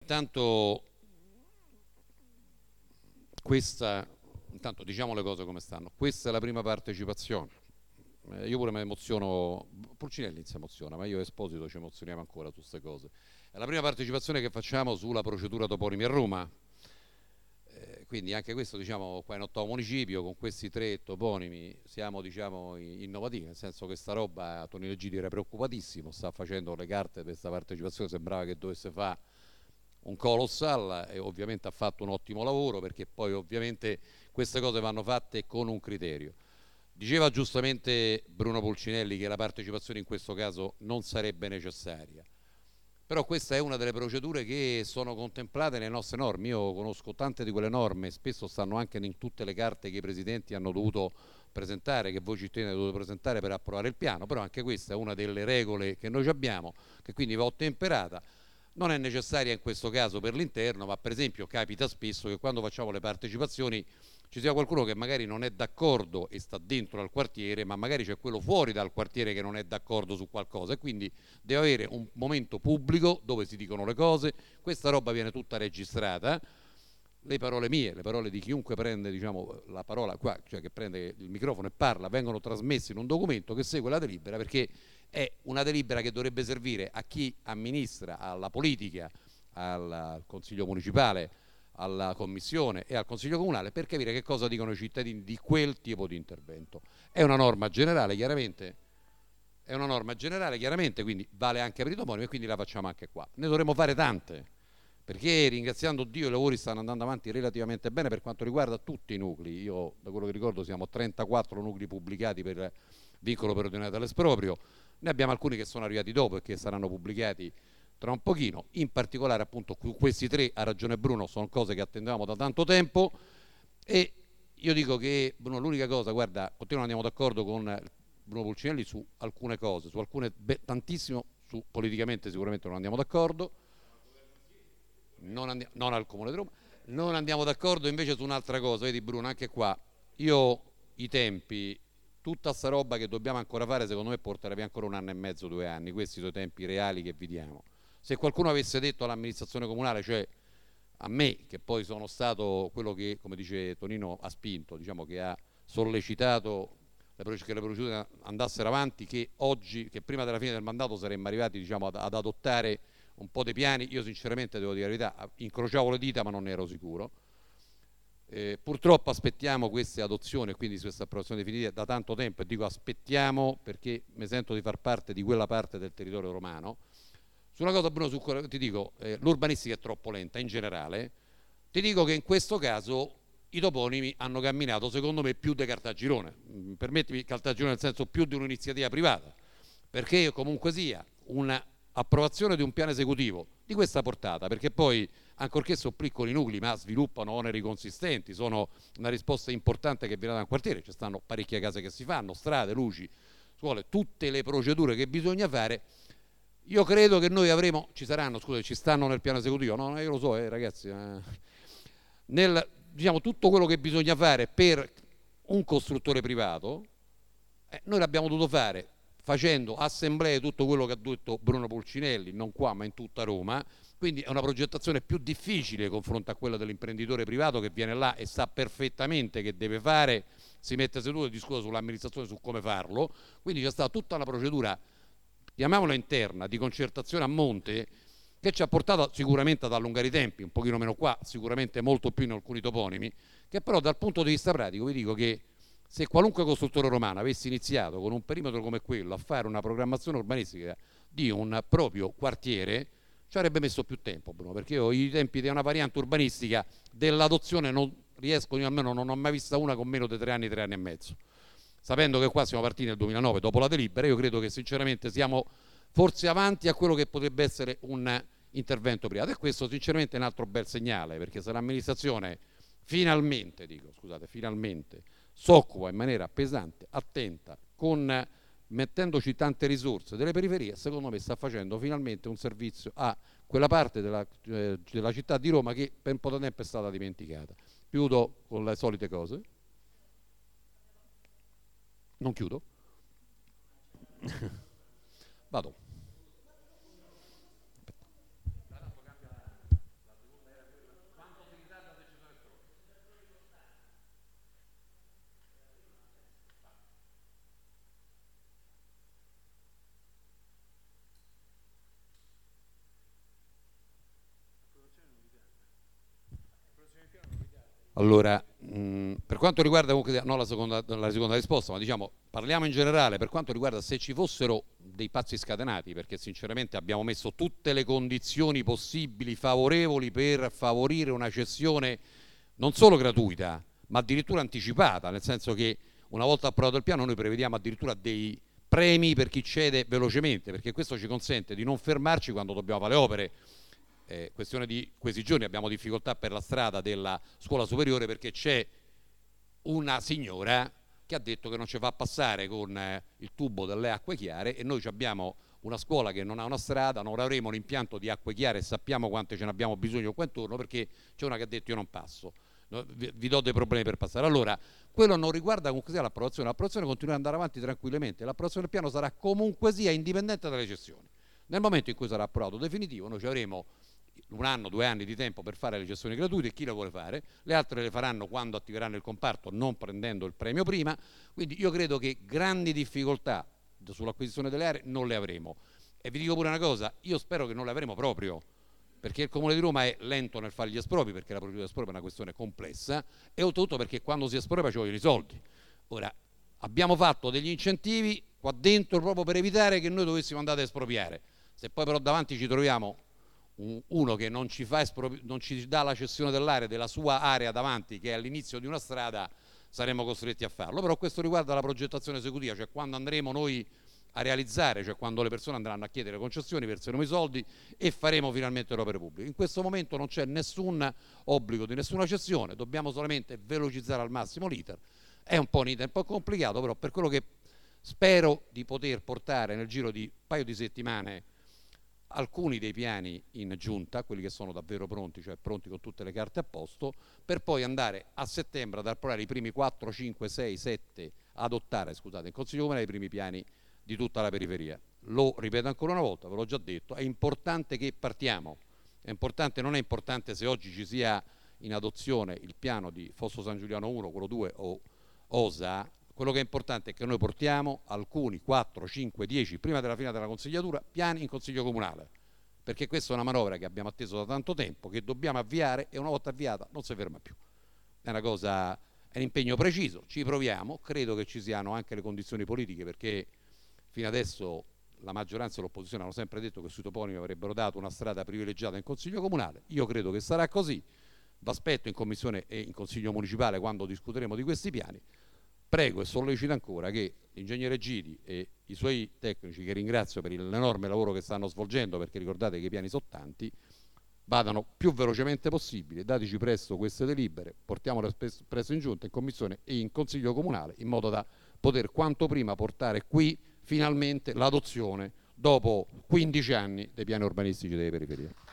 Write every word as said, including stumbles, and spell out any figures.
intanto questa, intanto diciamo le cose come stanno. Questa è la prima partecipazione. Eh, io pure mi emoziono, Pulcinelli si emoziona, ma io e Esposito ci emozioniamo ancora su queste cose. È la prima partecipazione che facciamo sulla procedura toponimi a Roma. Eh, quindi anche questo, diciamo, qua in ottavo municipio, con questi tre toponimi, siamo, diciamo, innovativi, nel senso che sta roba, Tonino Gidi era preoccupatissimo, sta facendo le carte per questa partecipazione, sembrava che dovesse fare un colossal e ovviamente ha fatto un ottimo lavoro, perché poi ovviamente queste cose vanno fatte con un criterio. Diceva giustamente Bruno Pulcinelli che la partecipazione in questo caso non sarebbe necessaria, però questa è una delle procedure che sono contemplate nelle nostre norme. Io conosco tante di quelle norme, spesso stanno anche in tutte le carte che i presidenti hanno dovuto presentare, che voi cittadini avete dovuto presentare per approvare il piano, però anche questa è una delle regole che noi abbiamo, che quindi va ottemperata. Non è necessaria in questo caso per l'interno, ma per esempio capita spesso che quando facciamo le partecipazioni ci sia qualcuno che magari non è d'accordo e sta dentro al quartiere, ma magari c'è quello fuori dal quartiere che non è d'accordo su qualcosa, e quindi deve avere un momento pubblico dove si dicono le cose. Questa roba viene tutta registrata. Le parole mie, le parole di chiunque prende, diciamo, la parola qua, cioè che prende il microfono e parla, vengono trasmesse in un documento che segue la delibera, perché è una delibera che dovrebbe servire a chi amministra, alla politica, al Consiglio municipale, alla Commissione e al Consiglio comunale, per capire che cosa dicono i cittadini di quel tipo di intervento. È una norma generale, chiaramente, è una norma generale, chiaramente, quindi vale anche per i toponimi, e quindi la facciamo anche qua. Ne dovremo fare tante, perché ringraziando Dio i lavori stanno andando avanti relativamente bene per quanto riguarda tutti i nuclei. Io da quello che ricordo siamo trentaquattro nuclei pubblicati per vincolo per ordinato all'esproprio, ne abbiamo alcuni che sono arrivati dopo e che saranno pubblicati tra un pochino. In particolare appunto questi tre, ha ragione Bruno, sono cose che attendevamo da tanto tempo, e io dico che Bruno, l'unica cosa, guarda, continuo andiamo d'accordo con Bruno Pulcinelli su alcune cose, su alcune, beh, tantissimo, su politicamente sicuramente non andiamo d'accordo, non, andiamo, non al Comune di Roma, non andiamo d'accordo invece su un'altra cosa. Vedi Bruno, anche qua io i tempi, tutta sta roba che dobbiamo ancora fare, secondo me porterà via ancora un anno e mezzo, due anni. Questi sono i tempi reali che vi diamo. Se qualcuno avesse detto all'amministrazione comunale, cioè a me, che poi sono stato quello che, come dice Tonino, ha spinto, diciamo che ha sollecitato che le procedure andassero avanti, che oggi, che prima della fine del mandato saremmo arrivati, diciamo, ad, ad adottare un po' dei piani, io sinceramente devo dire la verità, incrociavo le dita ma non ne ero sicuro. Eh, purtroppo aspettiamo queste adozioni e quindi questa approvazione definitiva da tanto tempo, e dico aspettiamo perché mi sento di far parte di quella parte del territorio romano. Su una cosa Bruno, su quello, ti dico, eh, l'urbanistica è troppo lenta in generale. Ti dico che in questo caso i toponimi hanno camminato secondo me più di Caltagirone, permettimi, Caltagirone nel senso più di un'iniziativa privata, perché comunque sia un'approvazione di un piano esecutivo di questa portata, perché poi ancorché sono piccoli nuclei ma sviluppano oneri consistenti, sono una risposta importante che viene da un quartiere, ci stanno parecchie case che si fanno, strade, luci, scuole, tutte le procedure che bisogna fare. Io credo che noi avremo, ci saranno, scusa, ci stanno nel piano esecutivo, no, io lo so, eh, ragazzi, eh, nel, diciamo, tutto quello che bisogna fare per un costruttore privato, eh, noi l'abbiamo dovuto fare facendo assemblee, tutto quello che ha detto Bruno Pulcinelli, non qua ma in tutta Roma, quindi è una progettazione più difficile confronto a quella dell'imprenditore privato che viene là e sa perfettamente che deve fare, si mette seduto e discute sull'amministrazione su come farlo, quindi c'è stata tutta una procedura, chiamiamola interna, di concertazione a monte, che ci ha portato sicuramente ad allungare i tempi, un pochino meno qua, sicuramente molto più in alcuni toponimi, che però dal punto di vista pratico vi dico che se qualunque costruttore romano avesse iniziato con un perimetro come quello a fare una programmazione urbanistica di un proprio quartiere, ci avrebbe messo più tempo, Bruno, perché io i tempi di una variante urbanistica dell'adozione non riesco, io almeno non ho mai vista una con meno di tre anni, tre anni e mezzo. Sapendo che qua siamo partiti nel duemilanove dopo la delibera, io credo che sinceramente siamo forse avanti a quello che potrebbe essere un intervento privato, e questo sinceramente è un altro bel segnale, perché se l'amministrazione finalmente, dico scusate, finalmente si occupa in maniera pesante, attenta, con, mettendoci tante risorse delle periferie, secondo me sta facendo finalmente un servizio a quella parte della, eh, della città di Roma che per un po' di tempo è stata dimenticata. Chiudo con le solite cose. Non chiudo. Vado. Allora, mh, per quanto riguarda comunque, non la seconda, la seconda risposta, ma diciamo, parliamo in generale, per quanto riguarda se ci fossero dei pazzi scatenati, perché sinceramente abbiamo messo tutte le condizioni possibili favorevoli per favorire una cessione non solo gratuita, ma addirittura anticipata, nel senso che una volta approvato il piano noi prevediamo addirittura dei premi per chi cede velocemente, perché questo ci consente di non fermarci quando dobbiamo fare le opere. Eh, questione di questi giorni abbiamo difficoltà per la strada della scuola superiore perché c'è una signora che ha detto che non ci fa passare con eh, il tubo delle acque chiare, e noi abbiamo una scuola che non ha una strada, non avremo l'impianto di acque chiare e sappiamo quante ce ne abbiamo bisogno qua intorno, perché c'è una che ha detto io non passo, no, vi, vi do dei problemi per passare. Allora, quello non riguarda comunque sia l'approvazione, l'approvazione continua ad andare avanti tranquillamente, l'approvazione del piano sarà comunque sia indipendente dalle cessioni. Nel momento in cui sarà approvato definitivo, noi ci avremo un anno, due anni di tempo per fare le gestioni gratuite, chi le vuole fare, le altre le faranno quando attiveranno il comparto, non prendendo il premio prima. Quindi io credo che grandi difficoltà sull'acquisizione delle aree non le avremo. E vi dico pure una cosa, io spero che non le avremo proprio, perché il Comune di Roma è lento nel fare gli espropri, perché la procedura di esproprio è una questione complessa, e oltretutto perché quando si espropria ci vogliono i soldi. Ora, abbiamo fatto degli incentivi qua dentro proprio per evitare che noi dovessimo andare ad espropriare. Se poi però davanti ci troviamo uno che non ci, fa non ci dà la cessione dell'area della sua area davanti, che è all'inizio di una strada, saremo costretti a farlo. Però questo riguarda la progettazione esecutiva, cioè quando andremo noi a realizzare, cioè quando le persone andranno a chiedere concessioni, verseremo i soldi e faremo finalmente le opere pubbliche. In questo momento non c'è nessun obbligo di nessuna cessione, dobbiamo solamente velocizzare al massimo l'iter. È un po' un iter un po' complicato, però per quello che spero di poter portare nel giro di un paio di settimane alcuni dei piani in giunta, quelli che sono davvero pronti, cioè pronti con tutte le carte a posto, per poi andare a settembre ad approvare i primi quattro, cinque, sei, sette, adottare, scusate, in Consiglio Comunale i primi piani di tutta la periferia. Lo ripeto ancora una volta, ve l'ho già detto, è importante che partiamo, è importante, non è importante se oggi ci sia in adozione il piano di Fosso San Giuliano uno, quello due o Osa. Quello che è importante è che noi portiamo alcuni quattro, cinque, dieci prima della fine della consigliatura piani in Consiglio Comunale, perché questa è una manovra che abbiamo atteso da tanto tempo, che dobbiamo avviare, e una volta avviata non si ferma più. È una cosa, è un impegno preciso, ci proviamo, credo che ci siano anche le condizioni politiche, perché fino adesso la maggioranza e l'opposizione hanno sempre detto che sui toponimi avrebbero dato una strada privilegiata in Consiglio Comunale. Io credo che sarà così, v'aspetto in Commissione e in Consiglio Municipale quando discuteremo di questi piani. Prego e sollecito ancora che l'ingegnere Gidi e i suoi tecnici, che ringrazio per l'enorme lavoro che stanno svolgendo, perché ricordate che i piani sono tanti, vadano più velocemente possibile, dateci presto queste delibere, portiamole presto in giunta, in commissione e in Consiglio Comunale, in modo da poter quanto prima portare qui finalmente l'adozione, dopo quindici anni, dei piani urbanistici delle periferie.